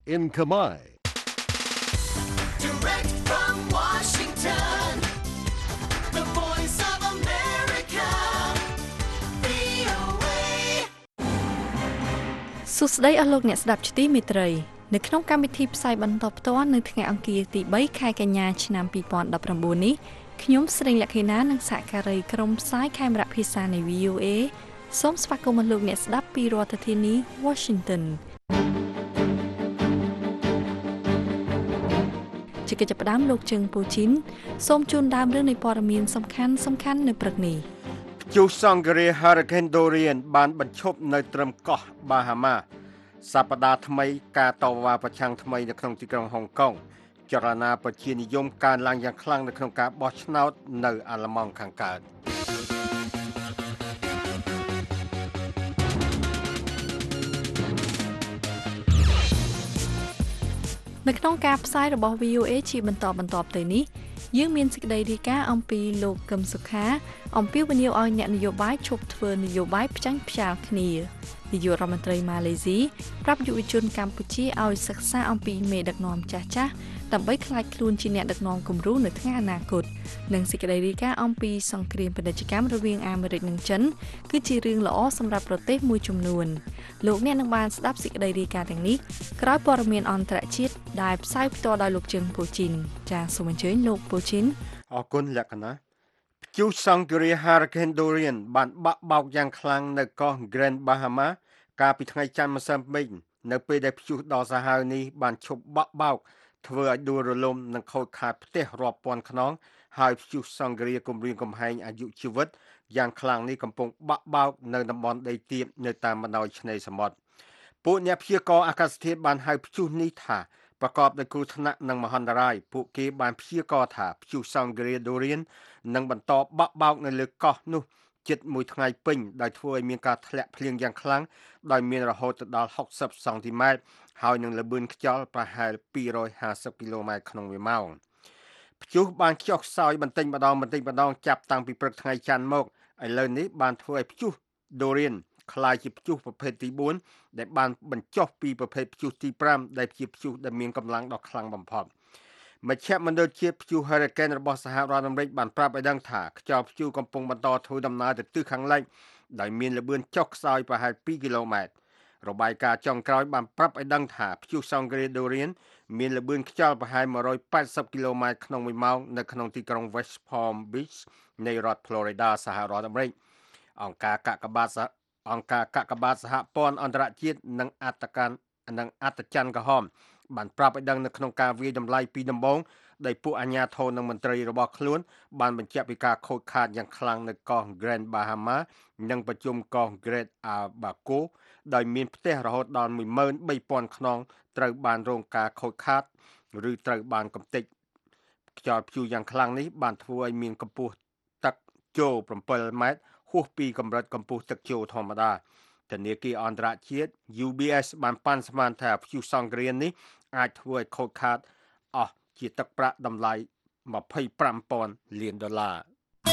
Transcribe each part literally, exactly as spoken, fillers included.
in Khmer. Direct from Washington, the voice of America, វី អូ เอសួស្តីអស់លោកអ្នកស្ដាប់ជាទីមេត្រីនៅក្នុងកម្មវិធីផ្សាយបន្តផ្ទាល់នៅថ្ងៃអង្គារទីបីខែកញ្ញាឆ្នាំពីរពាន់ដប់ប្រាំបួននេះខ្ញុំស្រីលក្ខិណានិងសហការីក្រុមផ្សាយខេមរៈភាសានៃ វី អូ เอ សូមស្វាគមន៍លោកអ្នកស្ដាប់ពីរដ្ឋធានី Washington ជាកិច្ចផ្ដាំលោកជើងពូជីនសូមជូនដើមរឿងនៃព័ត៌មានសំខាន់សំខាន់នៅព្រឹកនេះព្យុះសង្ឃរា Hurricane Dorian បានបញ្ឈប់នៅត្រឹមកោះ Bahamas សប្តាហ៍ថ្មីការតវ៉ាប្រឆាំងថ្មីនៅក្នុងទីក្រុងហុងកុងចលនាប្រជានិយមកើនឡើងយ៉ាងខ្លាំងនៅក្នុងការបោះឆ្នោតនៅអាល្លឺម៉ង់ខាងកើតនៅក្នុងការផ្សាយរបស់ វី អូ เอ ជាបន្តបន្ទាប់ទៅនេះយើងមានសេចក្តីរាយការណ៍អំពីលោកកឹមសុខាអំពីវិនិយោគឲ្យអ្នកនយោបាយឈប់ធ្វើនយោបាយផ្ចាញ់ផ្ចាលគ្នានាយករដ្ឋមន្ត្រីម៉ាឡេស៊ីប្រាប់យុវជនកម្ពុជាឲ្យសិក្សាអំពីមេដឹកនាំចាស់ចាស់ដើម្បីខ្លាចខ្លួនជាអ្នកដឹកនាំគំរូនៅថ្ងៃអនាគតនិងសេចក្តីរាយការណ៍អំពីសង្គ្រាមពាណិជ្ជកម្មរវាងអាមេរិកនិងចិនគឺជារឿងល្អសម្រាប់ប្រទេសមួយចំនួនលោកអ្នកនឹងបានស្ដាប់សេចក្តីរាយការណ៍ទាំងនេះក្រោយព័ត៌មានអន្តរជាតិដែលផ្សាយផ្ទាល់ដោយលោកជើងពូជីនចាសសូមអញ្ជើញលោកពូជីនអរគុណលក្ខណៈព្យុះសង្ឃរា Hurricane Dorian បានបាក់បោកយ៉ាងខ្លាំងនៅកោះ Grand Bahama កាលពីថ្ងៃច័ន្ទម្សិលមិញនៅពេលដែលព្យុះដ៏សាហាវនេះបានឈប់បាក់បោកធ្វើឲ្យដួលរលំនិងខូចខាតផ្ទះរាប់ពាន់ខ្នងហើយព្យុះសង្ឃរាគំរាមកំហែងអាយុជីវិតយ៉ាងខ្លាំងនេះកំពុងបាក់បោកនៅតំបន់ដីទាបនៅតាមបណ្ដោយឆ្នេរសមុទ្រពួកអ្នកព្យាករណ៍អាកាសធាតុបានហៅព្យុះនេះថាប្រកបដោយគ្រោះថ្នាក់និងមហន្តរាយពួកគេបានព្យាករណ៍ថាព្យុះសង្ឃរា Dorian នឹងបន្តបាក់បោកនៅលើកោះនោះជិតមួយថ្ងៃពេញដោយធ្វើឲ្យមានការធ្លាក់ភ្លៀងយ៉ាងខ្លាំងដោយមានរហូតដល់ហុកសិបសង់ទីម៉ែត្រហើយនឹងល្បឿនខ្យល់ប្រហែលពីររយហាសិបគីឡូម៉ែត្រក្នុងមួយម៉ោងព្យុះបានខ្ចុះខ្សោយបន្តិចម្ដងបន្តិចម្ដងចាប់តាំងពីព្រឹកថ្ងៃច័ន្ទមកឥឡូវនេះបានធ្វើឲ្យព្យុះ Dorian ក្លាយជាព្យុះប្រភេទទីបួនដែលបានបញ្ចុះពីប្រភេទព្យុះទីប្រាំដែលជាព្យុះដែលមានកម្លាំងដ៏ខ្លាំងបំផុតមជ្ឈមណ្ឌលជាតិព្យុះ Hurricane របស់សហរដ្ឋអាមេរិកបានប្រាប់ឲ្យដឹងថាខ្យល់ព្យុះកំពុងបន្តធ្វើដំណើរទៅទិសខាងលិចដោយមានល្បឿនចុះខ្សោយប្រហែលពីរគីឡូម៉ែត្ររបាយការណ៍ចុងក្រោយបានប្រាប់ឲ្យដឹងថាព្យុះសង្ឃរា Dorian មានល្បឿនខ្យល់ប្រហែលមួយរយប៉ែតសិបគីឡូម៉ែត្រក្នុងមួយម៉ោងនៅក្នុងទីក្រុង West Palm Beach នៃរដ្ឋ Florida សហរដ្ឋអាមេរិកអង្គការកាកបាទអង្គការកាកបាទសហព័ន្ធអន្តរជាតិនិងអត្តការនិងអត្តច័ន្ទក្រហមបានប្រាប់ឲ្យដឹងនៅក្នុងការវាយតម្លៃពីដំបូងដោយពួកអាជ្ញាធរនិងមន្ត្រីរបស់ខ្លួនបានបញ្ជាក់ពីការខូចខាតយ៉ាងខ្លាំងនៅកោះ Grand Bahama និងប្រជុំកោះ Great Abaco ដោយមានផ្ទះរហូតដល់មួយម៉ឺនបីពាន់ខ្នងត្រូវបានរងការខូចខាតឬត្រូវបានកំទេចខ្យល់ព្យុះយ៉ាងខ្លាំងនេះបានធ្វើឲ្យមានកម្ពស់ទឹកចូល7ម៉ែត្រហួសពីកម្រិតកម្ពស់ទឹកចូលធម្មតាធនាគារអន្តរជាតិ យូ ប៊ី អេស បានប៉ាន់ស្មានថាព្យុះសង្ឃរានេះអាចធ្វើឲ្យខូចខាតអស់ជាទឹកប្រាក់តម្លៃម្ភៃប្រាំពាន់លានដុល្លារ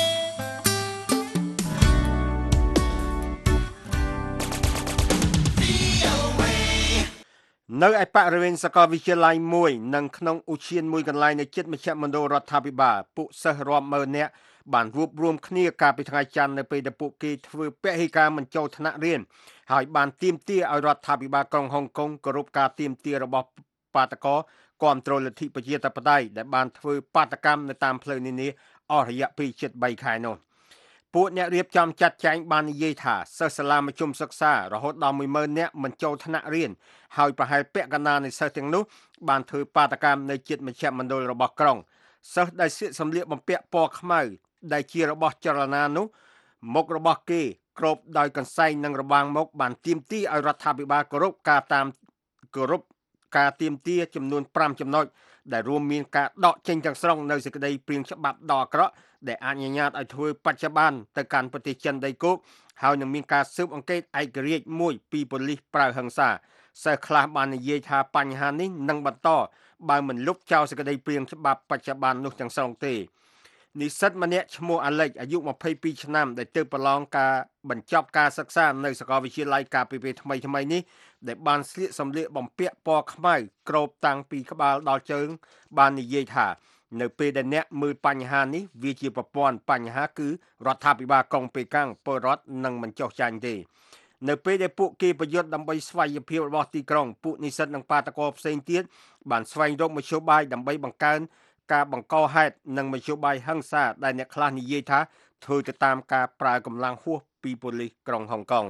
នៅឯបរិវេណសាកលវិទ្យាល័យមួយនិងក្នុងឧទ្យានមួយកន្លែងនៅជិតមជ្ឈមណ្ឌលរដ្ឋាភិបាលពួកសិស្សរាប់ម៉ឺននាក់បានរួបរวมគ្នាកាលពីថ្ងៃច័ន្ទនៅពេលដែលពួកគេធ្វើពហិការមិនចូលថ្នាក់រៀនហើយបានទាមទារឲ្យរដ្ឋាភិបាលក្រុងហុងកុងគោរពការទាមទាររបស់បាតកោគាំទ្រលទ្ធិប្រជាធិបតេយ្យដែលបានធ្វើបាតកម្មនៅតាមផ្លូវនានាអស់រយៈពេលជិតបីខែនោះពួកអ្នករៀបចំចាត់ចែងបាននិយាយថាសិស្សសាលាមធ្យមសិក្សារហូតដល់មួយម៉ឺននាក់មិនចូលថ្នាក់រៀនហើយប្រហែលពាក់កណ្ដាលនៃសិស្សទាំងនោះបានធ្វើបាតកម្មនៅជិតមជ្ឈមណ្ឌលរបស់ក្រុងសិស្សដែលស្លៀកសម្លៀកបំពាក់ពណ៌ខ្មៅដែលជារបស់ចលនានោះមុខរបស់គេគ្របដោយកន្សែងនិងរបាំងមុខបានទាមទារឲ្យរដ្ឋាភិបាលគោរពការតាមគោរពការទាមទារចំនួនប្រាំចំណុចដែលរួមមានការដកចេញទាំងស្រុងនៅសេចក្តីព្រាងច្បាប់ដ៏អាក្រក់ដែលអនុញ្ញាតឲ្យធ្វើបច្ចុប្បន្នទៅកាន់ប្រទេសចិនដីគោកហើយនឹងមានការស៊ើបអង្កេតឯករាជ្យមួយពីប៉ូលីសប្រើហិង្សាសិស្សខ្លះបាននិយាយថាបញ្ហានេះនឹងបន្តបើមិនលុបចោលសេចក្តីព្រាងច្បាប់បច្ចុប្បន្ននោះទាំងស្រុងទេនិស្សិតម្នាក់ឈ្មោះអាឡិចអាយុ22ឆ្នាំដែលទើបប្រឡងការបញ្ចប់ការសិក្សានៅសាកលវិទ្យាល័យកាលពីពេលថ្មីថ្មីនេះដែលបានស្លៀកសម្លៀកបំពាក់ពណ៌ខ្មៅគ្របតាំងពីក្បាលដល់ជើងបាននិយាយថានៅពេលដែលអ្នកមើលបញ្ហានេះវាជាប្រព័ន្ធបញ្ហាគឺរដ្ឋាភិបាលក្រុងប៉េកាំងពលរដ្ឋនឹងមិនចុះចាញ់ទេនៅពេលដែលពួកគេប្រយុទ្ធដើម្បីស្វែងភាពរបស់ទីក្រុងពួកនិស្សិតនិងបាតកោផ្សេងទៀតបានស្វែងរកមធ្យោបាយដើម្បីបង្កើនការបង្កហេតុនិងមធ្យោបាយហិង្សាដែលអ្នកខ្លះនិយាយថាធ្វើទៅតាមការប្រើកម្លាំងហួសពីប៉ូលីសក្រុងហុងកុង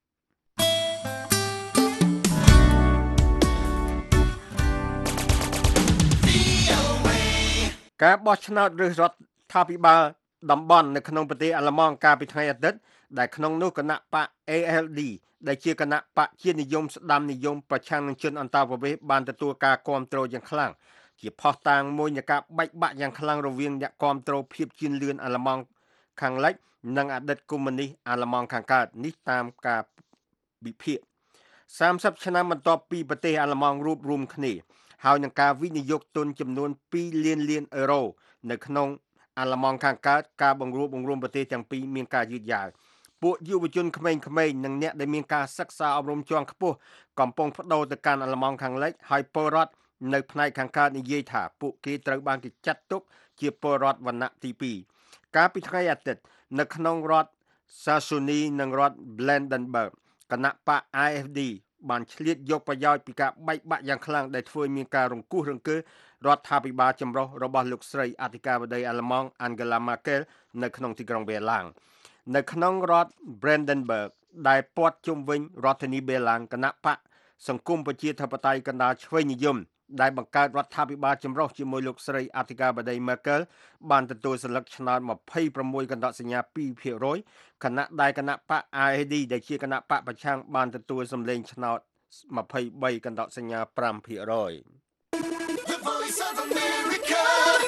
ការបោះឆ្នោតរើសរដ្ឋាភិបាលតំបន់នៅក្នុងប្រទេសអាល្លឺម៉ង់កាលពីថ្ងៃអាទិត្យដែលក្នុងនោះគណៈបក A L D ដែលជាគណៈបកជានិយមស្ដាំនិយមប្រឆាំងនឹងជនអន្តោប្រវេសន៍បានទទួលការគាំទ្រយ៉ាងខ្លាំងជាផុសតាងមួយនៃការបែកបាក់យ៉ាងខ្លាំងរវាងអ្នកគាំទ្រភាពជឿនលឿនអាល្លឺម៉ង់ខាងលិចនិងអតីតកុម្មុយនីសអាល្លឺម៉ង់ខាងកើតនេះតាមការវិភាគសាមសិបឆ្នាំបន្ទាប់ពីប្រទេសអាល្លឺម៉ង់រួបរวมគ្នាហើយនឹងការវិនិយោគទុនចំនួនពីរលានលានអឺរ៉ូនៅក្នុងអាល្លឺម៉ង់ខាងកើតការបង្រួបបង្រួមប្រទេសទាំងពីរមានការយឺតយ៉ាវពួកយុវជនក្មេងៗនិងអ្នកដែលមានការសិក្សាអប់រំជាន់ខ្ពស់កំពុងបដូរទៅកាន់អាល្លឺម៉ង់ខាងលិចហើយពលរដ្ឋនៅផ្នែកខាងកើតនិយាយថាពួកគេត្រូវបានគេចាត់ទុកជាពលរដ្ឋវណ្ណៈទីពីរកាលពីថ្ងៃអាទិត្យនៅក្នុងរដ្ឋ Saxony និងរដ្ឋ Brandenburg គណៈបក A F D បានឆ្លៀតយកប្រយោជន៍ពីការបែកបាក់យ៉ាងខ្លាំងដែលធ្វើឲ្យមានការរង្គោះរង្គើរដ្ឋាភិបាលចម្រុះរបស់លោកស្រីអធិការបតីអាល្លឺម៉ង់ Angela Merkel នៅក្នុងទីក្រុងប៊ែរឡាំងនៅក្នុងរដ្ឋ Brandenburg ដែលព័ទ្ធជុំវិញរដ្ឋធានីប៊ែរឡាំងគណៈបកសង្គមប្រជាធិបតេយ្យកណ្ដាលឆ្វេងនិយមដែលបង្កើតរដ្ឋាភិបាលចម្រុះជាមួយលោកស្រីអធិការបតី Merkel បានទទួលសិលឹកឆ្នោតยี่สิบหกកណ្ដោសញ្ញា two percent ខណៈដែលគណៈបក A F D ដែលជាគណៈបកប្រឆាំងបានទទួលសម្លេងឆ្នោតtwenty-threeកណ្ដោសញ្ញា five percent The Voice of America,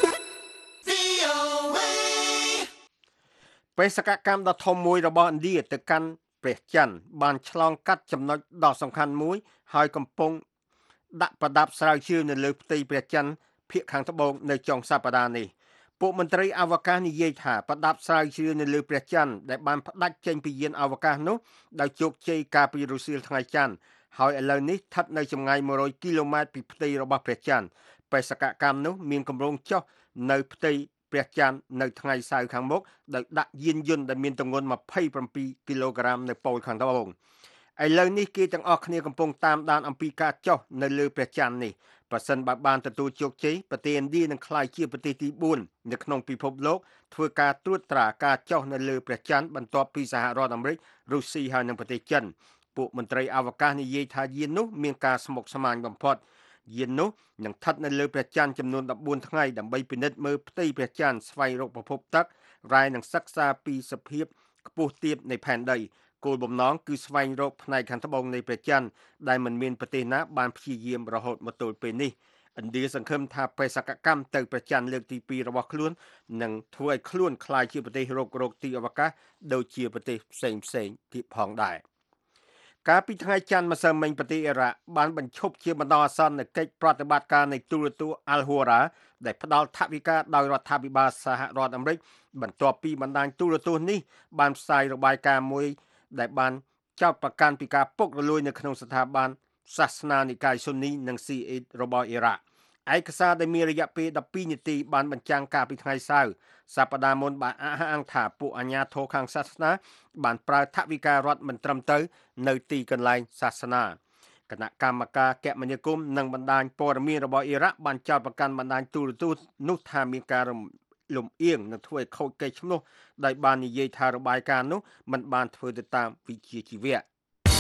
V O A បេសកកម្មដ៏ធំមួយរបស់ឥណ្ឌាទៅកាន់ព្រះច័ន្ទបានឆ្លងកាត់ចំណុចដ៏សំខាន់មួយហើយកំពុងដាក់ប្រដាប់ស្រាវជ្រាវនៅលើផ្ទៃព្រះច័ន្ទភាគខាងត្បូងនៅចុងសប្តាហ៍នេះពួកមន្ត្រីអវកាសនិយាយថាប្រដាប់ស្រាវជ្រាវនៅលើព្រះច័ន្ទដែលបានផ្ដាច់ចេញពីយានអវកាសនោះដោយជោគជ័យកាលពីរសៀលថ្ងៃច័ន្ទហើយឥឡូវនេះស្ថិតនៅចម្ងាយone hundredគីឡូម៉ែត្រពីផ្ទៃរបស់ព្រះច័ន្ទបេសកកម្មនោះមានគម្រោងចុះនៅផ្ទៃព្រះច័ន្ទនៅថ្ងៃសៅរ៍ខាងមុខដោយដាក់យានយន្តដែលមានទម្ងន់twenty-sevenគីឡូក្រាមនៅប៉ូលខាងត្បូងឥឡូវនេះគេទាំងអស់គ្នាកំពុងតាមដានអំពីការចុះនៅលើព្រះច័ន្ទនេះប្រសិនបើបានទទួលជោគជ័យប្រទេសឥណ្ឌានឹងក្លាយជាប្រទេសទីfourនៅក្នុងពិភពលោកធ្វើការត្រួតត្រាការចុះនៅលើព្រះច័ន្ទបន្ទាប់ពីសហរដ្ឋអាមេរិករុស្ស៊ីហើយនិងប្រទេសចិនពួកមន្ត្រីអវកាសនិយាយថាយាននោះមានការស្មុគស្មាញបំផុតយាននោះនឹងស្ថិតនៅលើព្រះច័ន្ទចំនួនfourteenថ្ងៃដើម្បីពិនិត្យមើលផ្ទៃព្រះច័ន្ទស្វែងរកប្រភពទឹករ៉ែនិងសិក្សាពីសភាពខ្ពស់ទាបនៃផែនដីគោលបំណងគឺស្វែងរកផ្នែកខាងត្បូងនៃព្រះច័ន្ទដែលមិនមានប្រទេសណាបានព្យាយាមរហូតមកទល់ពេលនេះឥណ្ឌាសង្ឃឹមថាបេសកកម្មទៅព្រះច័ន្ទលើកទីtwoរបស់ខ្លួននឹងធ្វើឲ្យខ្លួនក្លាយជាប្រទេសរករកទីអវកាសដូចជាប្រទេសផ្សេងផ្សេងទៀតផងដែរកាលពីថ្ងៃច័ន្ទម្សិលមិញប្រទេសអ៊ីរ៉ាក់បានបញ្ឈប់ជាបណ្ដោះអាសន្ននៃកិច្ចប្រតិបត្តិការនៃទូរទស្សន៍ Al Hurra ដែលផ្ដល់ថវិកាដោយរដ្ឋាភិបាលសហរដ្ឋអាមេរិកបន្ទាប់ពីបណ្ដាញទូរទស្សន៍នេះបានផ្សាយរបាយការណ៍មួយដែលបានចោទប្រកាន់ពីការពុករលួយនៅក្នុងស្ថាប័នសាសនានិកាយស៊ុននីនិង Shiite របស់អ៊ីរ៉ាក់ឯកសារដែលមានរយៈពេលtwelveនាទីបានបញ្ចាំងកាលពីថ្ងៃសៅរ៍សប្តាហ៍មុនបានអះអាងថាពួកអាជ្ញាធរខាងសាសនាបានប្រើថវិការដ្ឋមិនត្រឹមត្រូវនៅទីកន្លែងសាសនាគណៈកម្មការគមនាគមន៍និងបណ្ដាញព័ត៌មានរបស់អ៊ីរ៉ាក់បានចោទប្រកាន់បណ្ដាញទូរទស្សន៍នោះថាមានការរំលំអៀងនិងធ្វើឲ្យខូចកេរ្តិ៍ឈ្មោះដោយបាននិយាយថារបាយការណ៍នោះមិនបានធ្វើទៅតាមវិជ្ជាជីវៈ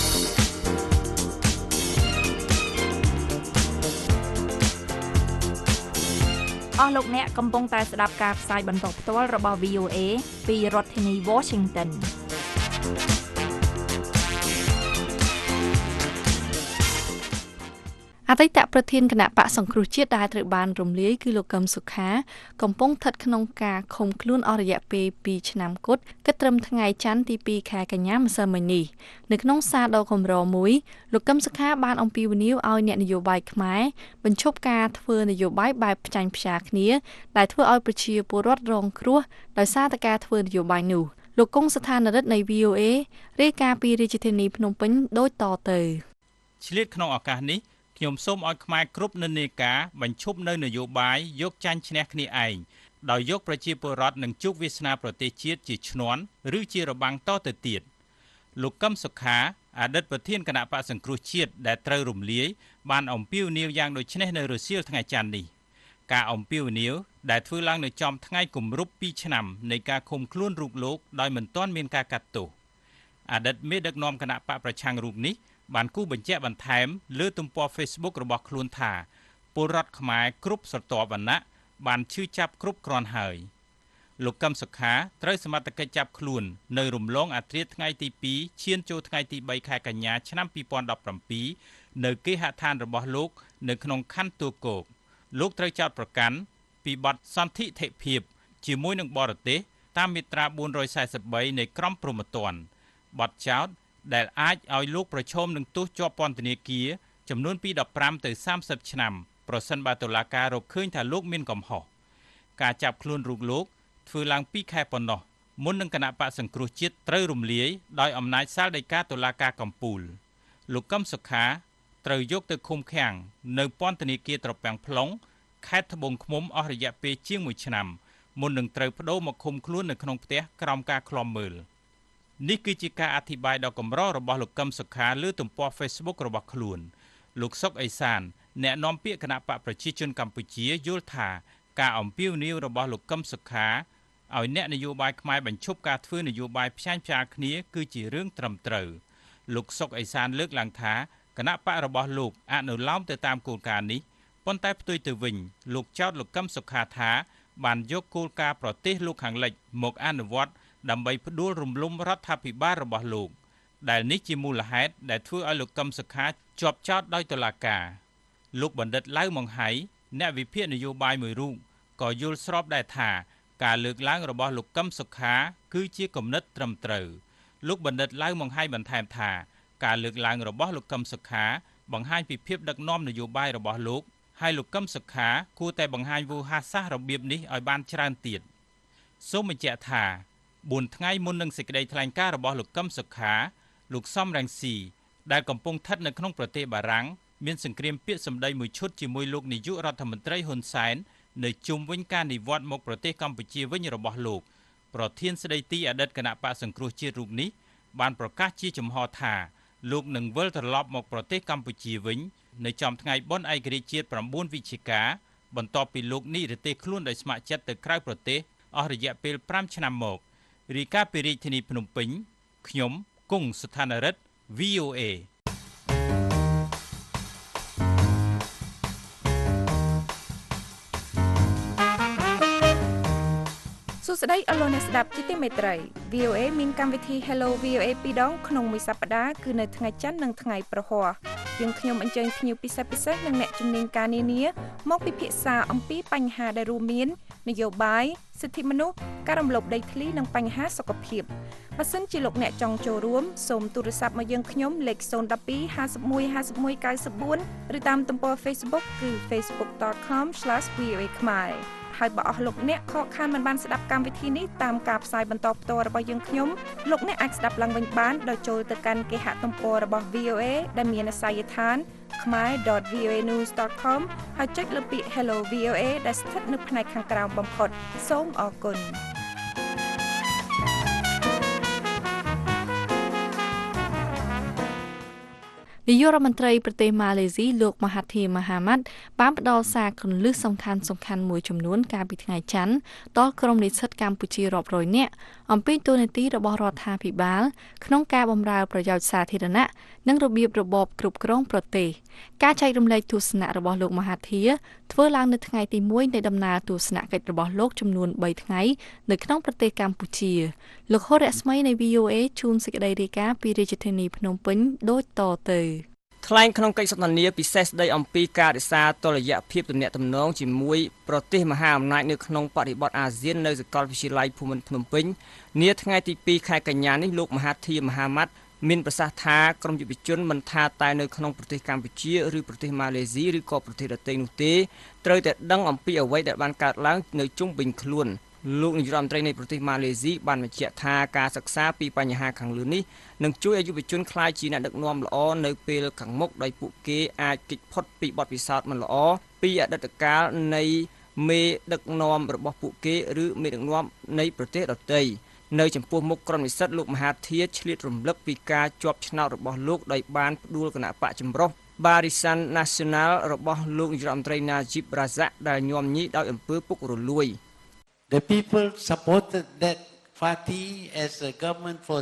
អស់លោកអ្នកកំពុងតែស្ដាប់ការផ្សាយបន្តផ្ទាល់របស់ V O A ពីរដ្ឋធានី Washington រអតីតប្រធានគណៈបកសង្គ្រោះជាតិដែលត្រូវបានរំលាយគឺលោកកឹមសុខាកំពុងស្ថិតក្នុងការឃុំខ្លួនអស់រយៈពេលពីរឆ្នាំគត់គិតត្រឹមថ្ងៃច័ន្ទទីពីរខែកញ្ញាម្សិលមិញនេះនៅក្នុងសារដ៏កម្រមួយលោកកឹមសុខាបានអំពាវនាវឲ្យអ្នកនយោបាយខ្មែរបញ្ឈប់ការធ្វើនយោបាយបែបផ្ចាញ់ផ្សាគ្នាដែលធ្វើឲ្យប្រជាពលរដ្ឋរងគ្រោះដោយសារតែការធ្វើនយោបាយនោះលោកកុងស្ថានរិទ្ធនៃ វី អូ เอ រាយការណ៍ពីរាជធានីភ្នំពេញដូចតទៅឆ្លៀតក្នុងឱកាសនេះខ្ញុំសូមឲ្យខ្មែរគ្រប់និន្នាការបញ្ឈប់នៅនយោបាយយកចាញ់ឈ្នះគ្នាឯងដោយយកប្រជាពលរដ្ឋនិងជោគវាសនាប្រទេសជាតិជាឈ្នន់ឬជារបាំងតទៅទៀតលោកកឹមសុខាអតីតប្រធានគណៈបក្សសង្គ្រោះជាតិដែលត្រូវរំលាយបានអំពាវនាវយ៉ាងដូចនេះនៅរសៀលថ្ងៃច័ន្ទនេះការអំពាវនាវដែលធ្វើឡើងនៅចំថ្ងៃគម្រប់ពីរឆ្នាំនៃការឃុំខ្លួនរូបលោកដោយមិនទាន់មានការកាត់ទោសអតីតមេដឹកនាំគណៈបកប្រឆាំងរូបនេះបានគូបញ្ជាក់បន្ថែមលើទំព័រ Facebook របស់ខ្លួនថាពលរដ្ឋខ្មែរគ្រប់ស្រទាប់វណ្ណៈបានឈឺចាប់គ្រប់គ្រាន់ហើយលោកកឹមសុខាត្រូវសមត្ថកិច្ចចាប់ខ្លួននៅរំលងអាធ្រាត្រថ្ងៃទីពីរឈានចូលថ្ងៃទីបីខែកញ្ញាឆ្នាំពីរពាន់ដប់ប្រាំពីរនៅគេហដ្ឋានរបស់លោកនៅក្នុងខណ្ឌទួលគោកលោកត្រូវចោទប្រកាន់ពីបទសន្ធិដ្ឋិភាពជាមួយនឹងបរទេសតាមមាត្រាបួនរយសែសិបបីនៃក្រមព្រហ្មទណ្ឌបទចោទដែលអាចឲ្យលោកប្រឈមនឹងទោសជាប់ពន្ធនាគារចំនួនពីដប់ប្រាំទៅសាមសិបឆ្នាំប្រសិនបើតុលាការរកឃើញថាលោកមានកំហុសការចាប់ខ្លួនរូបលោកធ្វើឡើងពីរខែប៉ុណ្ណោះមុននឹងគណៈបក្សសង្គ្រោះជាតិត្រូវរំលាយដោយអំណាចសាលដីកាតុលាការកំពូលលោកកឹមសុខាត្រូវយកទៅឃុំឃាំងនៅពន្ធនាគារត្រពាំង plong ខេត្តត្បូងឃ្មុំអស់រយៈពេលជាងមួយឆ្នាំមុននឹងត្រូវប្តូរមកឃុំខ្លួននៅក្នុងផ្ទះក្រោមការឃ្លាំមើលនេះគឺជាការអធិប្បាយដ៏កម្ររបស់លោកកឹមសុខាលើទំព័រ Facebook របស់ខ្លួនលោកសុកអេសានអ្នកនាំពាក្យគណៈបកប្រជាជនកម្ពុជាយល់ថាការអំពាវនាវរបស់លោកកឹមសុខាឲ្យអ្នកនយោបាយខ្មែរបញ្ឈប់ការធ្វើនយោបាយផ្សាយផ្សាយគ្នាគឺជារឿងត្រឹមត្រូវលោកសុកអេសានលើកឡើងថាគណៈបករបស់លោកអនុលោមទៅតាមគោលការណ៍នេះប៉ុន្តែផ្ទុយទៅវិញលោកចោទលោកកឹមសុខាថាបានយកគោលការណ៍ប្រទេសលោកខាងលិចមកអនុវត្តដើម្បីផ្ដួលរំលំរដ្ឋាភិបាលរបស់លោកដែលនេះជាមូលហេតុដែលធ្វើឲ្យលោកកឹមសុខាជាប់ចោទដោយតុលាការលោកបណ្ឌិតឡៅម៉ុងហៃអ្នកវិភាគនយោបាយមួយរូបក៏យល់ស្របដែរថាការលើកឡើងរបស់លោកកឹមសុខាគឺជាគំនិតត្រឹមត្រូវលោកបណ្ឌិតឡៅម៉ុងហៃបន្ថែមថាការលើកឡើងរបស់លោកកឹមសុខាបង្ហាញពីភាពដឹកនាំនយោបាយរបស់លោកហើយលោកកឹមសុខាគួរតែបង្ហាញវោហារសាស្ត្ររបៀបនេះឲ្យបានច្រើនទៀតសូមបញ្ជាក់ថាបួនថ្ងៃមុននឹងសេចក្តីថ្លែងការណ៍របស់លោកកឹមសុខាលោកសំរងស៊ីដែលកំពុងស្ថិតនៅក្នុងប្រទេសបារាំងមានសង្គ្រាមពាក្យសម្ដីមួយឈុតជាមួយលោកនាយករដ្ឋមន្ត្រីហ៊ុនសែននៅជុំវិញការនិវត្តន៍មកប្រទេសកម្ពុជាវិញរបស់លោកប្រធានស្ដីទីអតីតគណៈបក្សសង្គ្រោះជាតិរូបនេះបានប្រកាសជាចំហថាលោកនឹងវិលត្រឡប់មកប្រទេសកម្ពុជាវិញនៅចំថ្ងៃបុណ្យឯករាជ្យជាតិប្រាំបួនវិច្ឆិកាបន្ទាប់ពីលោកនិរទេសខ្លួនដោយស្ម័គ្រចិត្តទៅក្រៅប្រទេសអស់រយៈពេលប្រាំឆ្នាំមករាយការណ៍ពីរាជធានីភ្នំពេញខ្ញុំគង់ស្ថានរិទ្ធ វី អូ เอសួស្តីអស់លោកអ្នកស្ដាប់ជាទីមេត្រី វី អូ เอ មានកម្មវិធី Hello វី អូ เอ ពីរដងក្នុងមួយសប្តាហ៍គឺនៅថ្ងៃច័ន្ទនិងថ្ងៃប្រហ័សយើងខ្ញុំអញ្ជើញភ្ញៀវពិសេសពិសេសនិងអ្នកជំនាញការនានាមកពិភាក្សាអំពីបញ្ហាដែលរួមមាននយោបាយសិទ្ធិមនុស្សការរំលោភដីធ្លីនិងបញ្ហាសុខភាពបើសិនជាលោកអ្នកចង់ចូលរួមសូមទូរស័ព្ទមកយើងខ្ញុំលេខศูนย์ một hai ห้าสิบเอ็ด ห้าสิบเอ็ด เก้าสิบสี่ឬតាមទំព័រ Facebook គឺ facebook dot com slash v o a khmerហើយបើអស់លោកអ្នកខកខានមិនបានស្ដាប់កម្មវិធីនេះតាមការផ្សាយបន្តផ្ទាល់របស់យើងខ្ញុំលោកអ្នកអាចស្ដាប់ឡើងវិញបានដោយចូលទៅកាន់គេហទំព័ររបស់ វី អូ เอ ដែលមានអាសយដ្ឋាន khmer dot v o a news dot com ហើយចុចលើពាក្យ Hello វី អូ เอ ដែលស្ថិតនៅផ្នែកខាងក្រោមបំផុតសូមអរគុណនាយករដ្ឋមន្ត្រីប្រទេសម៉ាឡេស៊ីលោកមហាធីមហាម៉ាត់បានផ្ដល់សារគន្លឹះសំខាន់សំខាន់មួយចំនួនកាលពីថ្ងៃច័ន្ទដល់ក្រុមនិស្សិតកម្ពុជារាប់រយនាក់អំពីតួនាទីរបស់រដ្ឋាភិបាលក្នុងការបម្រើប្រយោជន៍សាធារណៈនិងរបៀបរបបគ្រប់គ្រងប្រទេសការចែករំលែកទស្សនៈរបស់លោកមហាធីធ្វើឡើងនៅថ្ងៃទីមួយនៃដំណើរទស្សនកិច្ចរបស់លោកចំនួនបីថ្ងៃនៅក្នុងប្រទេសកម្ពុជាលោកហូររស្មីនៃ វី អូ เอ ជូនសេចក្តីរាយការណ៍ពីរាជធានីភ្នំពេញដូចតទៅថ្លែងក្នុងកិច្ចសន្ទនាពិសេសស្ដីអំពីការរក្សាតុល្យភាពទំនាក់ទំនងជាមួយប្រទេសមហាអំណាចនៅក្នុងបរិបទអាស៊ាននៅសាកលវិទ្យាល័យភូមិន្ទភ្នំពេញនាថ្ងៃទីពីរខែកញ្ញានេះលោកមហាធីមហាម៉ាត់មានប្រសាសន៍ថាក្រមយុវជនមិនថាតែនៅក្នុងប្រទេសកម្ពុជាឬប្រទេសម៉ាឡេស៊ីឬក៏ប្រទេសដទៃនោះទេត្រូវតែដឹងអំពីអ្វីដែលបានកើតឡើងនៅជុំវិញខ្លួនលោកនាយរដ្ឋមន្ត្រីនៃប្រទេសម៉ាឡេស៊ីបានបញ្ជាក់ថាការសិក្សាពីបញ្ហាខាងលើនេះនឹងជួយឲ្យយុវជនក្លាយជាអ្នកដឹកនាំល្អនៅពេលខាងមុខដោយពួកគេអាចគេចផុតពីបទពិសោធន៍មិនល្អពីអតីតកាលនៃមេដឹកនាំរបស់ពួកគេឬមេដឹកនាំនៃប្រទេសដទៃនៅចំពោះមុខក្រុមនិស្សិតលោកមហាធាឆ្លៀតរំលឹកពីការជាប់ឆ្នោតរបស់លោកដោយបានផ្ដួលគណៈបកចម្រុះ Barisan Nasional របស់លោកនាយរដ្ឋមន្ត្រី Najib Razak ដែលញោមញីដោយអំពើពុករលួយ The people supported that party as a government for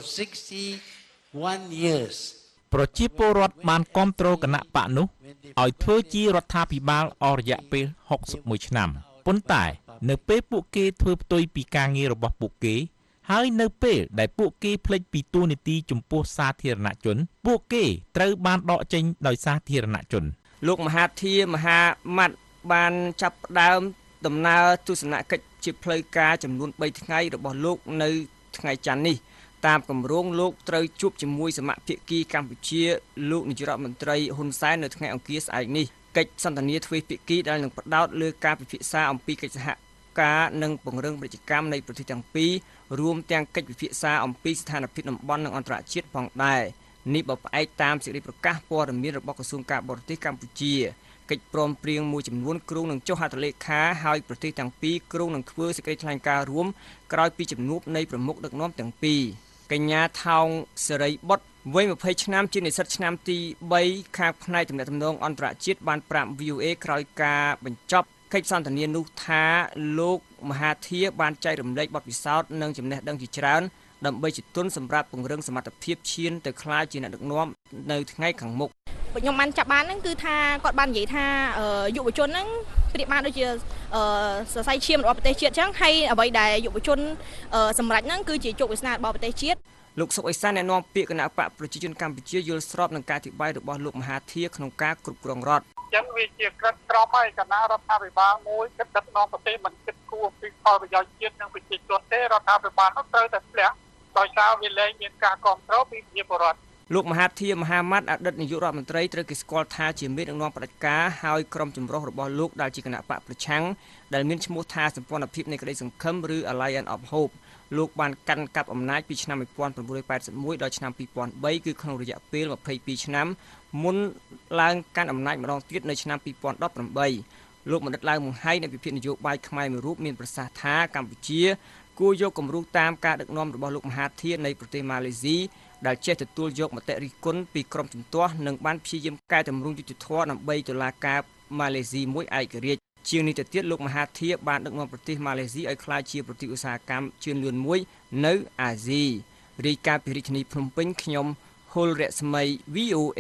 sixty-one years. ប្រជាពលរដ្ឋបានគាំទ្រគណៈបកនោះឲ្យធ្វើជារដ្ឋាភិបាលអស់រយៈពេលហុកសិបមួយឆ្នាំប៉ុន្តែនៅពេលពួកគេធ្វើផ្ទុយពីការងាររបស់ពួកគេហើយនៅពេលដែលពួកគេភ្លេចពីតួនាទីចំពោះសាធារណជនពួកគេត្រូវបានដកចេញដោយសាធារណជនលោកមហាធាមហាម៉ាត់បានចាប់ផ្ដើមដំណើរទស្សនកិច្ចជាផ្លូវការចំនួនបីថ្ងៃរបស់លោកនៅថ្ងៃច័ន្ទនេះតាមគម្រោងលោកត្រូវជួបជាមួយសមាភិកីកម្ពុជាលោកនាយរដ្ឋមន្ត្រីហ៊ុនសែននៅថ្ងៃអង្គារស្អែកនេះកិច្ចសន្ទនាទ្វេភាគីដែលនឹងផ្ដោតលើការពិភាក្សាអំពីកិច្ចសហការនិងពង្រឹងពាណិជ្ជកម្មនៃប្រទេសទាំងពីររួមទាំងកិច្ចពិភាក្សាអំពីស្ថានភាពតំបន់និងអន្តរជាតិផងដែរនេះបើផ្អែកតាមសេចក្តីប្រកាសព័ត៌មានរបស់ក្រសួងការបរទេសកម្ពុជាកិច្ចព្រមព្រៀងមួយចំនួនគ្រោងនឹងចុះហត្ថលេខាហើយប្រទេសទាំងពីរគ្រោងនឹងធ្វើសេចក្តីថ្លែងការណ៍រួមក្រោយពីជំនួបនៃប្រមុខដឹកនាំទាំងពីរកញ្ញាថោងសេរីបុត្រវ័យยี่สิบឆ្នាំជានិស្សិតឆ្នាំទីបីខាងផ្នែកទំនាក់ទំនងអន្តរជាតិបានប្រាប់ วี โอ เอ ក្រោយការបញ្ចប់កិច្ចសន្ទនានោះថាលោកមហាធាបានចែករំលែកបទពិសោធន៍និងចំណេះដឹងជាច្រើនដើម្បីជាទុនសម្រាប់ពង្រឹងសមត្ថភាពឈានទៅក្លាយជាអ្នកដឹកនាំនៅថ្ងៃខាងមុខខ្ញុំបានចាប់បានហ្នឹងគឺថាគាត់បាននិយាយថាយុវជនហ្នឹងប្រៀបបានដូចជាសរសៃឈាមរបស់ប្រទេសជាតិអញ្ចឹងហើយអ្វីដែលយុវជនសម្រាប់ហ្នឹងគឺជាជោគវាសនារបស់ប្រទេសជាតិលោកសុកអេសានអ្នកនាំពាក្យគណៈបកប្រជាជនកម្ពុជាយល់ស្របនឹងការអធិប្បាយរបស់លោកមហាធាក្នុងការគ្រប់គ្រងរដ្ឋចឹងវាជាក្រិតក្រមហើយគណៈរដ្ឋាភិបាលមួយគិតដឹកនាំប្រទេសមិនគិតគូរពីផលប្រយោជន៍ជាតិនិងប្រជាជនទេរដ្ឋាភិបាលនោះត្រូវតែធ្លាក់ដោយសារវាលែងមានការគ្រប់គ្រងពីប្រជាពលរដ្ឋលោកមហាធាមហាម៉ាត់អតីតនាយករដ្ឋមន្ត្រីត្រូវគេស្គាល់ថាជាមេដឹកនាំផ្ដាច់ការហើយក្រុមចម្រុះរបស់លោកដែលជាគណៈបកប្រឆាំងដែលមានឈ្មោះថាសម្ព័ន្ធភាពនៃក្តីសង្ឃឹមឬ Alliance of Hope លោកបានកាន់កាប់អំណាចពីឆ្នាំnineteen eighty-oneដល់ឆ្នាំtwo thousand threeគឺក្នុងរយៈពេលtwenty-twoឆ្នាំមុនឡើងកាន់អំណាចម្ដងទៀតនៅឆ្នាំtwo thousand eighteenលោកបណ្ឌិតឡើងមង្ហៃនៃវិភាគនយោបាយខ្មែរមួយរូបមានប្រសាសន៍ថាកម្ពុជាគួរយកគំរូតាមការដឹកនាំរបស់លោកមហាធានៃប្រទេសម៉ាឡេស៊ីដែលចេះទទួលយកមតិរិះគន់ពីក្រុមជំទាស់និងបានព្យាយាមកែតម្រង់យុត្តិធម៌ដើម្បីតុលាការម៉ាឡេស៊ីមួយឯករាជ្យជាងនេះទៅទៀតលោកមហាធាបានដឹកនាំប្រទេសម៉ាឡេស៊ីឲ្យក្លាយជាប្រទេសឧស្សាហកម្មជឿនលឿនមួយនៅអាស៊ីរាយការណ៍ពីរាជធានីភ្នំពេញខ្ញុំហុលរស្មី วี โอ เอ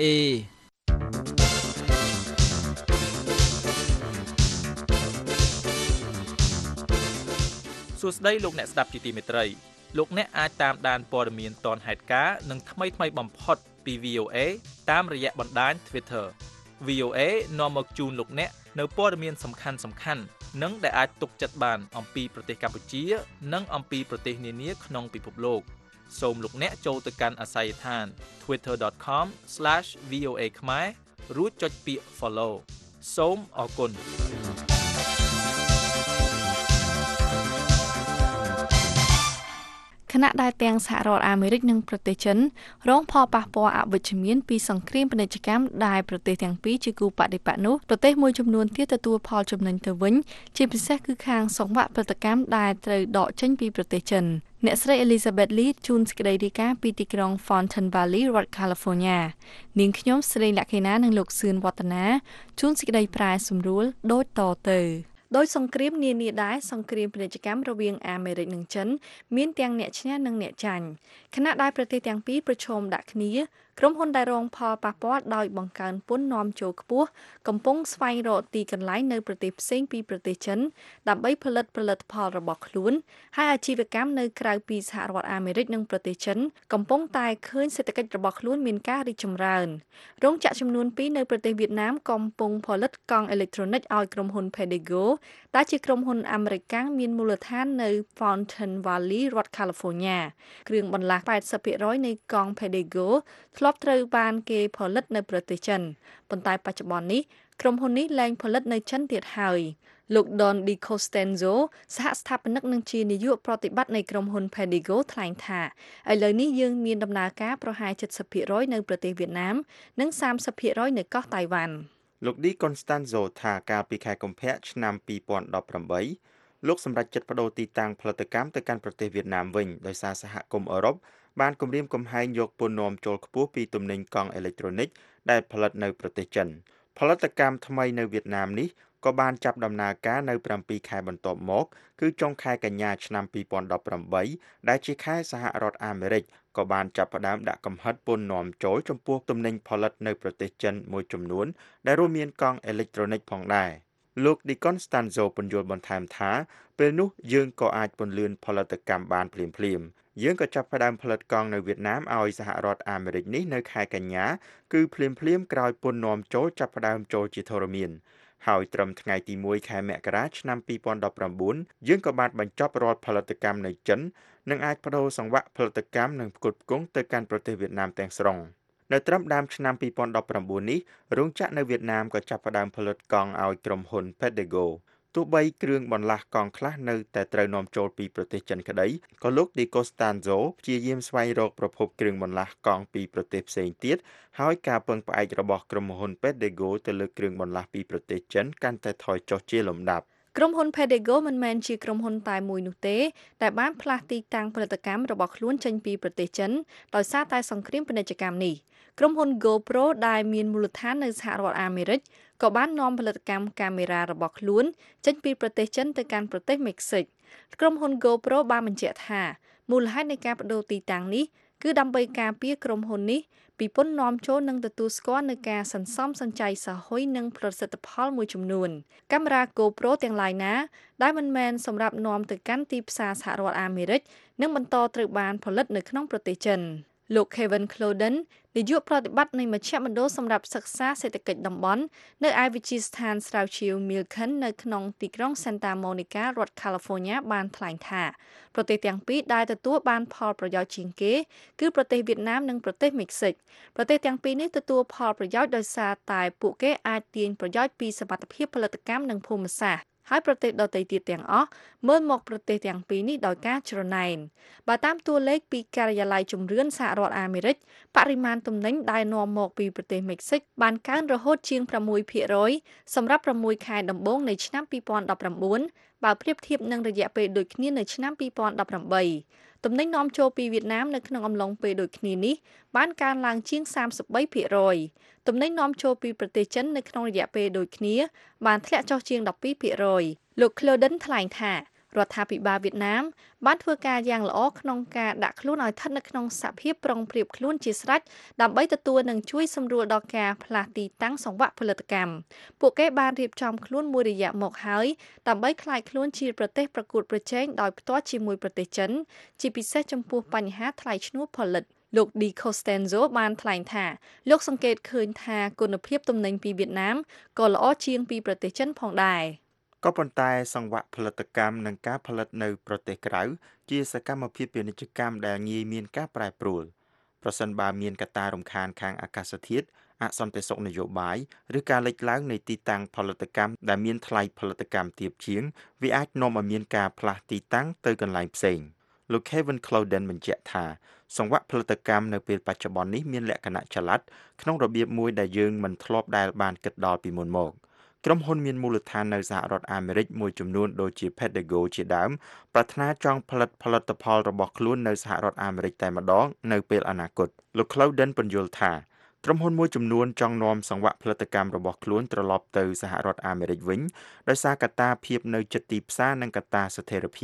សួស្តីលោកអ្នកស្ដាប់ជាទីមេត្រីលោកអ្នកអាចតាមដានព័ត៌មានទាន់ហេតុការណ៍និងថ្មីថ្មីបំផុតពី วี โอ เอ តាមរយៈបណ្ដាញ Twitter วี โอ เอ នាំមកជូនលោកអ្នកនៅព័ត៌មានសំខាន់សំខាន់និងដែលអាចទុកចិត្តបានអំពីប្រទេសកម្ពុជានិងអំពីប្រទេសនានាក្នុងពិភពលោកសូមលោកអ្នកចូលទៅកាន់អាសយដ្ឋាន twitter dot com slash v o a khmer រួចចុចពាក្យ follow សូមអរគុណខណៈដែលទាំងសហរដ្ឋអាមេរិកនិងប្រទេសចិនរងផលប៉ះពាល់អវិជ្ជមានពីសង្គ្រាមពាណិជ្ជកម្មដែលប្រទេសទាំងពីរជាគូបដិបត្តិនោះប្រទេសមួយចំនួនទៀតទទួលផលចំណេញទៅវិញជាពិសេសគឺខាងសង្វាក់ផលិតកម្មដែលត្រូវដកចេញពីប្រទេសចិនអ្នកស្រី Elizabeth Lee ជូនសេចក្តីរាយការណ៍ពីទីក្រុង Fountain Valley រដ្ឋ California នាងខ្ញុំស្រីលក្ខិណានិងលោកសឿនវឌ្ឍនាជូនសេចក្តីប្រាយសម្រួលដូចតទៅដោយសង្គ្រាមនានាដែរសង្គ្រាមពាណិជ្ជកម្មរវាងអាមេរិកនិងចិនមានទាំងអ្នកឈ្នះនិងអ្នកចាញ់ខណៈដែលប្រទេសទាំងពីរប្រឈមដាក់គ្នាក្រុមហ៊ុនដែលរងផលប៉ះពាល់ដោយបង្កើនពន្ធនាំចូលខ្ពស់កំពុងស្វែងរកទីកន្លែងនៅប្រទេសផ្សេងពីប្រទេសចិនដើម្បីផលិតផលិតផលរបស់ខ្លួនហើយអាជីវកម្មនៅក្រៅពីសហរដ្ឋអាមេរិកនិងប្រទេសចិនកំពុងតែឃើញសេដ្ឋកិច្ចរបស់ខ្លួនមានការរីកចម្រើនរោងចក្រចំនួនពីរនៅប្រទេសវៀតណាមកំពុងផលិតកង់អេឡិចត្រូនិកឲ្យក្រុមហ៊ុន Pedego ដែលជាក្រុមហ៊ុនអាមេរិកកាំងមានមូលដ្ឋាននៅ Fountain Valley រដ្ឋ California គ្រឿងបន្លាស់ eighty percent នៃកង់ Pedego ធ្លាប់ត្រូវបានគេផលិតនៅប្រទេសចិនប៉ុន្តែបច្ចុប្បន្ននេះក្រុមហ៊ុននេះលែងផលិតនៅចិនទៀតហើយលោក Don DiCostanzo សហស្ថាបនិកនិងជានាយកប្រតិបត្តិនៃក្រុមហ៊ុន Pedego ថ្លែងថាឥឡូវនេះយើងមានដំណើរការប្រហែលseventy percent នៅប្រទេសវៀតណាមនិងthirty percent នៅកោះតៃវ៉ាន់លោក DiCostanzo ថាកាលពីខែកុម្ភៈឆ្នាំtwenty eighteenលោកសម្រេចចិត្តបដូរទីតាំងផលិតកម្មទៅកាន់ប្រទេសវៀតណាមវិញដោយសារសហគមន៍អឺរ៉ុបបានគំរាមកំហែងយកពន្ធនាំចូលខ្ពស់ពីទំនិញកង់អេឡិចត្រូនិកដែលផលិតនៅប្រទេសចិនផលិតកម្មថ្មីនៅវៀតណាមនេះក៏បានចាប់ដំណើរការនៅsevenខែបន្ទាប់មកគឺចុងខែកញ្ញាឆ្នាំtwenty eighteenដែលជាខែសហរដ្ឋអាមេរិកក៏បានចាប់ផ្ដើមដាក់កំហិតពន្ធនាំចូលចំពោះទំនិញផលិតនៅប្រទេសចិនមួយចំនួនដែលរួមមានកង់អេឡិចត្រូនិកផងដែរលោក DiCostanzo ពន្យល់បន្ថែមថាពេលនោះយើងក៏អាចពន្លឿនផលិតកម្មបានភ្លាមៗយើងក៏ចាប់ផ្ដើមផលិតកង់នៅវៀតណាមឲ្យសហរដ្ឋអាមេរិកនេះនៅខែកញ្ញាគឺភ្លាមៗក្រោយពន្ធនាំចូលចាប់ផ្ដើមចូលជាធរមានហើយត្រឹមថ្ងៃទីoneខែមករាឆ្នាំtwenty nineteenយើងក៏បានបញ្ចប់រាល់ផលិតកម្មនៅចិននិងអាចបដូរសង្វាក់ផលិតកម្មនិងផ្គត់ផ្គង់ទៅកាន់ប្រទេសវៀតណាមទាំងស្រុងនៅត្រឹមដើមឆ្នាំtwenty nineteenនេះរោងចក្រនៅវៀតណាមក៏ចាប់ផ្ដើមផលិតកង់ឲ្យក្រុមហ៊ុន Pedego ទោះបីគ្រឿងបន្លាស់កង់ខ្លះនៅតែត្រូវនាំចូលពីប្រទេសចិនក្តីក៏លោក DiCostanzo ព្យាយាមស្វែងរកប្រភពគ្រឿងបន្លាស់កង់ពីប្រទេសផ្សេងទៀតហើយការពឹងផ្អែករបស់ក្រុមហ៊ុន Pedego ទៅលើគ្រឿងបន្លាស់ពីប្រទេសចិនកាន់តែថយចុះជាលំដាប់ក្រុមហ៊ុន Pedego មិនមែនជាក្រុមហ៊ុនតែមួយនោះទេតែបានផ្លាស់ទីតាំងផលិតកម្មរបស់ខ្លួនចេញពីប្រទេសចិនដោយសារតែសង្គ្រាមពាណិជ្ជកម្មនេះក្រុមហ៊ុន GoPro ដែលមានមូលដ្ឋាននៅសហរដ្ឋអាមេរិកក៏បាននាំផលិតកម្មកាមេរ៉ារបស់ខ្លួនចេញពីប្រទេសចិនទៅកាន់ប្រទេសមិចស៊ិកក្រុមហ៊ុន GoPro បានបញ្ជាក់ថាមូលហេតុនៃការបដូរទីតាំងនេះគឺដើម្បីការពារក្រុមហ៊ុននេះពីពន្ធនាំចូលនិងទទួលស្គាល់នូវការសន្សំសំចៃសហុយនិងប្រសិទ្ធផលមួយចំនួនកាមេរ៉ា GoPro ទាំងឡាយណាដែលមិនមែនសម្រាប់នាំទៅកាន់ទីផ្សារសហរដ្ឋអាមេរិកនឹងបន្តត្រូវបានផលិតនៅក្នុងប្រទេសចិនលោក Kevin Cloden នាយកប្រតិបត្តិនៃមជ្ឈមណ្ឌលសម្រាប់សិក្សាសេដ្ឋកិច្ចតំបន់នៅឯវិទ្យាស្ថានស្រាវជ្រាវ Milken នៅក្នុងទីក្រុង Santa Monica រដ្ឋ California បានថ្លែងថាប្រទេសទាំងពីរដែលទទួលបានផលប្រយោជន៍ជាងគេគឺប្រទេសវៀតណាមនិងប្រទេសមិចស៊ិកប្រទេសទាំងពីរនេះទទួលផលប្រយោជន៍ដោយសារតែពួកគេអាចទាញប្រយោជន៍ពីសមត្ថភាពផលិតកម្មនិងភូមិសាស្ត្រហើយប្រទេសដទៃទៀតទាំងអស់មើលមកប្រទេសទាំងពីរនេះដោយការច្រណែនបើតាមតួលេខពីការិយាល័យជំរឿនសហរដ្ឋអាមេរិកបរិមាណទំនិញដែលនាំមកពីប្រទេសមិចស៊ិកបានកើនរហូតជាងsix percentសម្រាប់sixខែដំបូងនៃឆ្នាំtwenty nineteenបើប្រៀបធៀបនឹងរយៈពេលដូចគ្នានៅឆ្នាំtwenty eighteenទំនិញនាំចូលពីវៀតណាមនៅក្នុងអំឡុងពេលដូចគ្នានេះបានកើនឡើងជាងthirty-three percentទំនិញនាំចូលពីប្រទេសចិននៅក្នុងរយៈពេលដូចគ្នាបានធ្លាក់ចុះជាងtwelve percentលោក Cloden ថ្លែងថារដ្ឋាភិបាលវៀតណាមបានធ្វើការយ៉ាងល្អក្នុងការដាក់ខ្លួនឲ្យស្ថិតនៅក្នុងសភាពប្រុងប្រៀបខ្លួនជាស្រេចដើម្បីទទួលនិងជួយសម្រួលដល់ការផ្លាស់ទីតាំងសង្វាក់ផលិតកម្មពួកគេបានរៀបចំខ្លួនមួយរយៈមកហើយដើម្បីក្លាយខ្លួនជាប្រទេសប្រកួតប្រជែងដោយផ្ទាល់ជាមួយប្រទេសចិនជាពិសេសចំពោះបញ្ហាថ្លៃឈ្នួលផលិតលោក DiCostanzo បានថ្លែងថាលោកសង្កេតឃើញថាគុណភាពទំនិញពីវៀតណាមក៏ល្អជាងពីប្រទេសចិនផងដែរក៏ប៉ុន្តែសង្វាក់ផលិតកម្មនិងការផលិតនៅប្រទេសក្រៅជាសកម្មភាពពាណិជ្ជកម្មដែលងាយមានការប្រែប្រួលប្រសិនបើមានកត្តារំខានខាងអាកាសធាតុអសន្តិសុខនយោបាយឬការលេចឡើងនៃទីតាំងផលិតកម្មដែលមានថ្លៃផលិតកម្មទាបជាងវាអាចនាំឲ្យមានការផ្លាស់ទីតាំងទៅកន្លែងផ្សេងលោក Kevin Cloden បញ្ជាក់ថាសង្វាក់ផលិតកម្មនៅពេលបច្ចុប្បន្ននេះមានលក្ខណៈចល័តក្នុងរបៀបមួយដែលយើងមិនធ្លាប់ដែលបានគិតដល់ពីមុនមកក្រុមហ៊ុនមានមូលដ្ឋាននៅសហរដ្ឋអាមេរិកមួយចំនួនដូចជា Pedego ជាដើមប្រាថ្នាចង់ផលិតផលិតផលរបស់ខ្លួននៅសហរដ្ឋអាមេរិកតែម្ដងនៅពេលអនាគតលោក Cloden ពន្យល់ថាក្រុមហ៊ុនមួយចំនួនចង់នាំសង្វាក់ផលិតកម្មរបស់ខ្លួនត្រឡប់ទៅសហរដ្ឋអាមេរិកវិញដោយសារកត្តាភាពនៅជិតទីផ្សារនិងកត្តាស្ថិរភាព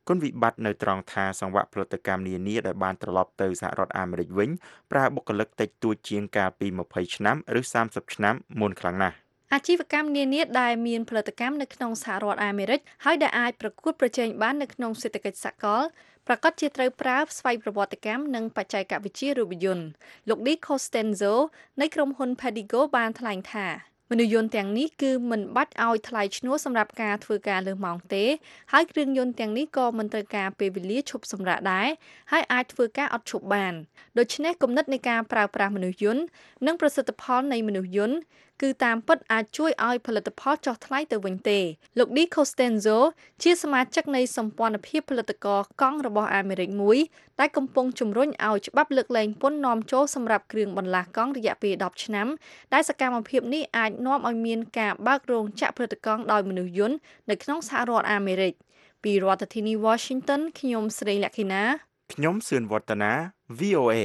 គុណវិបត្តិនៅត្រង់ថាសង្វាក់ផលិតកម្មនានាដែលបានត្រឡប់ទៅសហរដ្ឋអាមេរិកវិញប្រើបុគ្គលិកតិចតួចជាងកាលពីម្ភៃឆ្នាំឬសាមសិបឆ្នាំមុនខ្លាំងណាស់អាជីវកម្មនានាដែលមានផលិតកម្មនៅក្នុងសហរដ្ឋអាមេរិកហើយដែលអាចប្រកួតប្រជែងបាននៅក្នុងសេដ្ឋកិច្ចសកលប្រកាសជាត្រូវប្រើស្វ័យប្រវត្តិកម្មនិងបច្ចេកវិទ្យារូបយន្តលោក Di Costanzo នៃក្រុមហ៊ុន Pedigo បានថ្លែងថាមនុស្សយន្តទាំងនេះគឺមិនបាច់ឲ្យថ្លៃឈ្នួលសម្រាប់ការធ្វើការលើសម៉ោងទេហើយគ្រឿងយន្តទាំងនេះក៏មិនត្រូវការពេលវេលាឈប់សម្រាកដែរហើយអាចធ្វើការអត់ឈប់បានដូច្នេះគំនិតនៃការប្រើប្រាស់មនុស្សយន្តនិងប្រសិទ្ធផលនៃមនុស្សយន្តគឺតាមពិតអាចជួយឲ្យផលិតផលចុះថ្លៃទៅវិញទេលោក Di Costanzo ជាសមាជិកនៃសម្ព័ន្ធភាពផលិតករកង់របស់អាមេរិកមួយដែលកំពុងជំរុញឲ្យច្បាប់លើកលែងពន្ធនាំចូលសម្រាប់គ្រឿងបន្លាស់កង់រយៈពេលដប់ឆ្នាំដែលសកម្មភាពនេះអាចនាំឲ្យមានការបើករោងចក្រផលិតកង់ដោយមនុស្សយន្តនៅក្នុងសហរដ្ឋអាមេរិកពីរដ្ឋធានី Washington ខ្ញុំស្រីលក្ខិណាខ្ញុំសឿនវឌ្ឍនា វី អូ เอ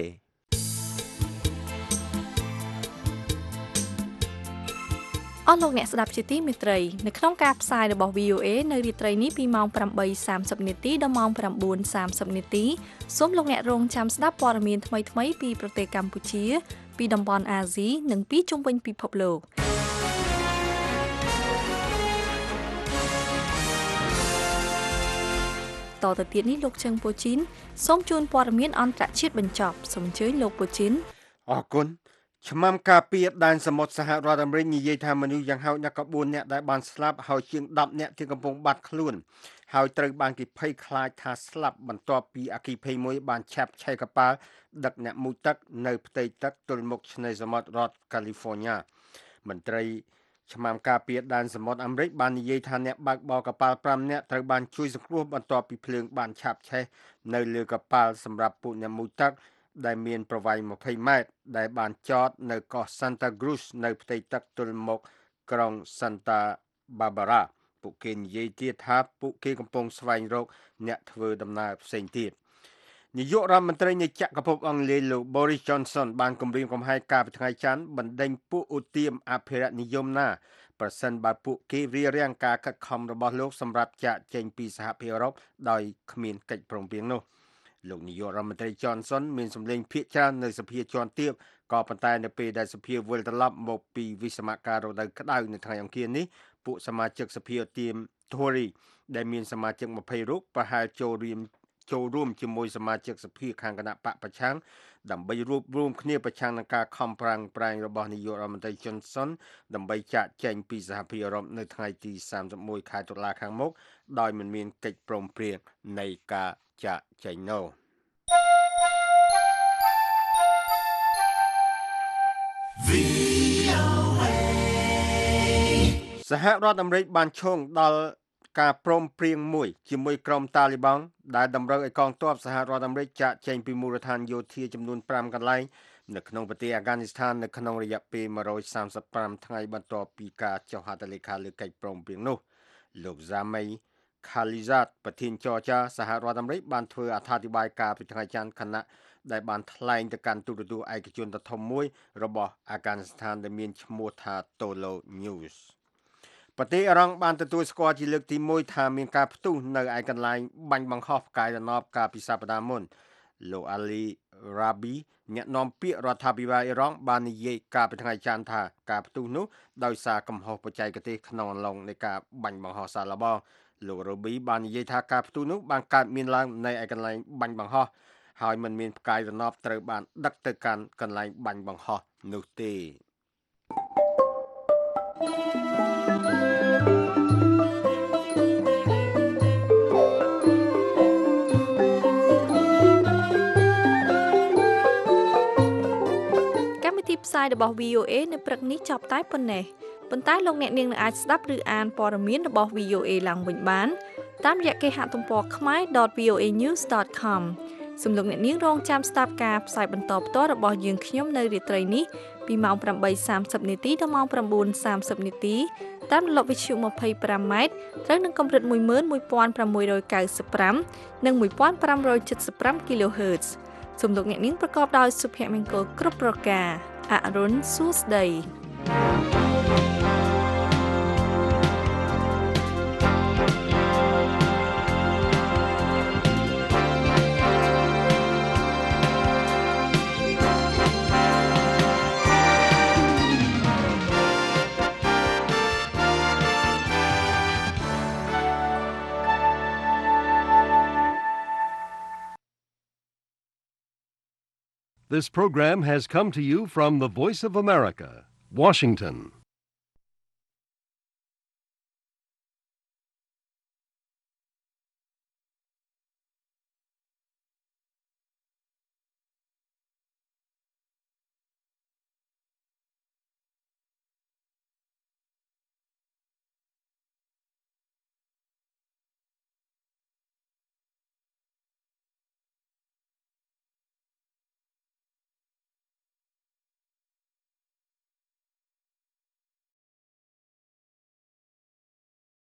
អស់លោកអ្នកស្ដាប់ជាទីមេត្រីនៅក្នុងការផ្សាយរបស់ វី អូ เอ នៅរាត្រីនេះពីម៉ោង ប្រាំបីសាមសិប នាទីដល់ម៉ោង ប្រាំបួនសាមសិប នាទីសូមលោកអ្នករងចាំស្ដាប់ព័ត៌មានថ្មីៗពីប្រទេសកម្ពុជាពីតំបន់អាស៊ីនិងពីជុំវិញពិភពលោកតទៅទៀតនេះលោកជឹងពូជីនសូមជូនព័ត៌មានអន្តរជាតិបញ្ចប់សូមអញ្ជើញលោកពូជីនអរគុណឆ្មាំការពារដែនសមុទ្រសហរដ្ឋអាមេរិកនិយាយថាមនុស្សយ៉ាងហោចណាស់ក៏បួននាក់ដែលបានស្លាប់ហើយជាងដប់នាក់ទៀតកំពុងបាត់ខ្លួនហើយត្រូវបានគេភ័យខ្លាចថាស្លាប់បន្ទាប់ពីអគ្គិភ័យមួយបានឆាបឆេះកប៉ាល់ដឹកអ្នកមុជទឹកនៅផ្ទៃទឹកទល់មុខឆ្នេរសមុទ្ររដ្ឋកាលីហ្វ័រញ៉ាមន្ត្រីឆ្មាំការពារដែនសមុទ្រអាមេរិកបាននិយាយថាអ្នកបើកបរកប៉ាល់ប្រាំនាក់ត្រូវបានជួយសង្គ្រោះបន្ទាប់ពីភ្លើងបានឆាបឆេះនៅលើកប៉ាល់សម្រាប់ពួកអ្នកមុជទឹកដែលមានប្រវែងម្ភៃម៉ែត្រដែលបានចតនៅកោះ Santa Cruz នៅផ្ទៃទឹកទល់មុខក្រុង Santa Barbara ពួកគេនិយាយទៀតថាពួកគេកំពុងស្វែងរកអ្នកធ្វើដំណើរផ្សេងទៀតនាយករដ្ឋមន្ត្រីនៃចក្រភពអង់គ្លេសលោក Boris Johnson បានគម្រាមកំហែងកាលពីថ្ងៃច័ន្ទបណ្ដេញពួកឧទាមអភិរក្សនិយមណាប្រសិនបើពួកគេរារាំងការខិតខំរបស់លោកសម្រាប់ចាកចេញពីសហភាពអឺរ៉ុបដោយគ្មានកិច្ចព្រមព្រៀងនោះលោកនាយករដ្ឋមន្ត្រី Johnson មានសម្លេងភាគច្រើននៅសភាជាន់ទាបក៏ប៉ុន្តែនៅពេលដែលសភាវិលត្រឡប់មកពីវិសមការរដូវក្តៅនៅថ្ងៃអង្គារនេះពួកសមាជិកសភាទាម Tory ដែលមានសមាជិកยี่สิบរូបប្រហែលចូលរួមចូលរួមជាមួយសមាជិកសភាខាងគណៈបកប្រឆាំងដើម្បីរួបរวมគ្នាប្រឆាំងនឹងការខំប្រឹងប្រែងរបស់នាយករដ្ឋមន្ត្រី Johnson ដើម្បីចាកចេញពីសហភាពអឺរ៉ុបនៅថ្ងៃទីសាមសិបមួយខែតុលាខាងមុខដោយមិនមានកិច្ចព្រមព្រៀងនៃការចាកចេញនោះសហរដ្ឋអាមេរិកបានឈោងដល់ការព្រមព្រៀងមួយជាមួយក្រុមតាលីបង់ដែលតម្រូវឲ្យកងទ័ពសហរដ្ឋអាមេរិកចាកចេញពីមូលដ្ឋានយោធាចំនួនប្រាំកន្លែងនៅក្នុងប្រទេសអាហ្គានីស្ថាននៅក្នុងរយៈពេលមួយរយសាមសិបប្រាំថ្ងៃបន្ទាប់ពីការចុះហត្ថលេខាលើកិច្ចព្រមព្រៀងនោះលោក Zami Khalilzad ប្រធានចរចាសហរដ្ឋអាមេរិកបានធ្វើអត្ថាធិប្បាយការពីថ្ងៃច័ន្ទខណៈដែលបានថ្លែងទៅកាន់ទូរទស្សន៍ឯកជនដ៏ធំមួយរបស់អាហ្គានីស្ថានដែលមានឈ្មោះថា Tolo News ប្រទេសអ៊ីរ៉ង់បានទទួលស្គាល់ជាលើកទីមួយថាមានការផ្ទុះនៅឯកន្លែងបាញ់បង្ហោះផ្កាយរណបកាលពីសប្តាហ៍មុនលោក Ali Rabi អ្នកនាំពាក្យរដ្ឋាភិបាលអ៊ីរ៉ង់បាននិយាយកាលពីថ្ងៃច័ន្ទថាការផ្ទុះនោះដោយសារកំហុសបច្ចេកទេសក្នុងអំឡុងនៃការបាញ់បង្ហោះសាកល្បងលោក Rabi បាននិយាយថាការផ្ទុះនោះបានកើតមានឡើងនៅឯកន្លែងបាញ់បង្ហោះហើយមិនមានផ្កាយរណបត្រូវបានដឹកទៅកាន់កន្លែងបាញ់បង្ហោះនោះទេផ្សាយរបស់ វី អូ เอ នៅព្រឹកនេះចប់តែប៉ុណ្ណេះប៉ុន្តែលោកអ្នកនាងនឹងអាចស្ដាប់ឬអានព័ត៌មានរបស់ វី អូ เอ ឡើងវិញបានតាមរយៈគេហទំព័រ khmae dot v o a news dot com សូមលោកអ្នកនាងរងចាំស្ដាប់ការផ្សាយបន្តផ្ទាល់របស់យើងខ្ញុំនៅរាត្រីនេះពីម៉ោងប្រាំបីសាមសិបនាទីដល់ម៉ោងប្រាំបួនសាមសិបនាទីតាមរលកវិទ្យុยี่สิบห้าម៉ែត្រត្រូវនឹងកម្រិតmột nghìn một trăm sáu mươi fiveនិង one thousand five hundred seventy-five គីឡូហឺតซ์ សូមលោកអ្នកនាងប្រកបដោយសុភមង្គលគ្រប់ប្រការអរុនសួស្ដី This program has come to you from the Voice of America, Washington.